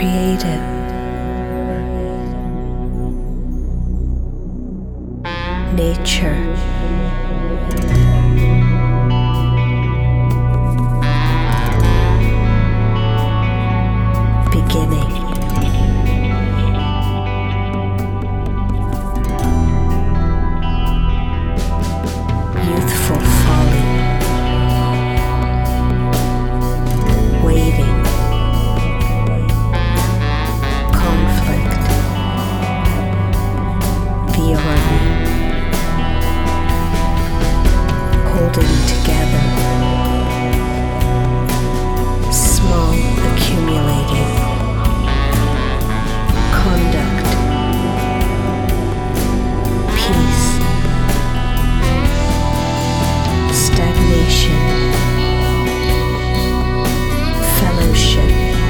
creative, nature, beginning, youthful folly, waiting, conflict, the army, holding together, small accumulating, conduct, peace, stagnation, fellowship,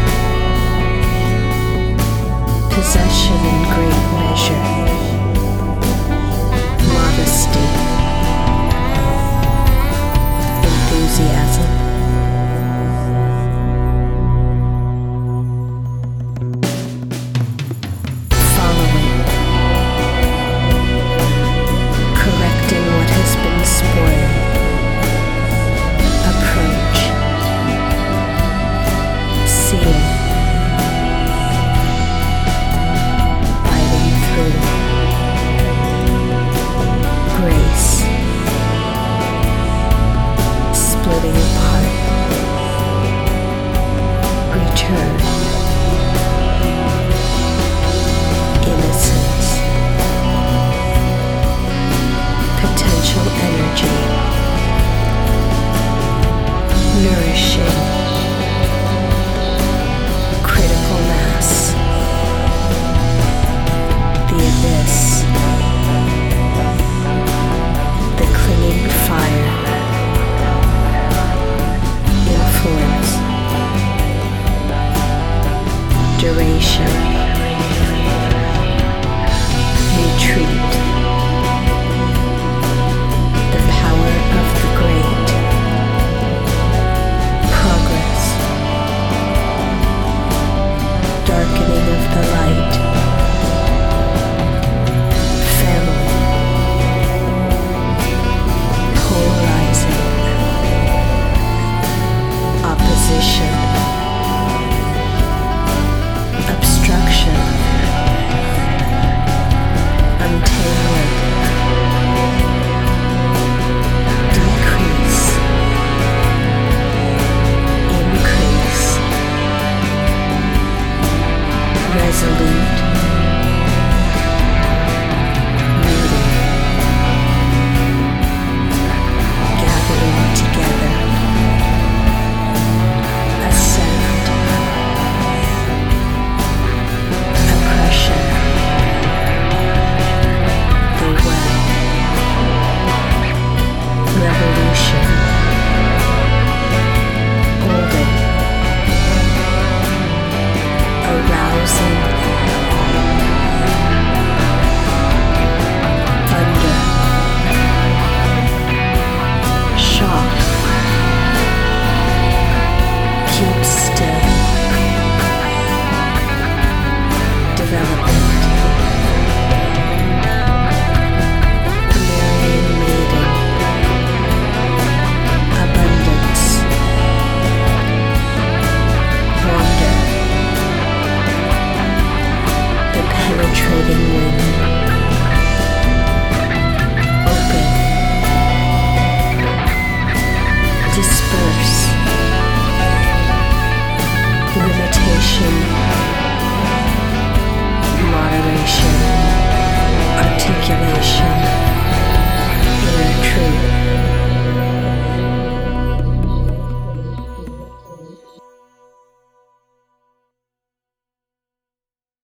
possession in great measure, modesty, enthusiasm, following, correcting what has been spoiled, approach, seeing, biting through, grace, splitting apart, return, innocence, potential energy, nourishing, critical mass, the abyss, the clinging fire, influence, duration, retreat, the power of the great, progress, darkening of the light, family, polarizing, opposition, obstruction, untangling, decrease, increase, resolute, meeting, gathering together, ascent, oppression, the well, revolution, golden, arousing, thunder, shock, keep still, development, marrying maiden, abundance, wonder, the penetrating wind, open, disperse, limitation, moderation, articulation,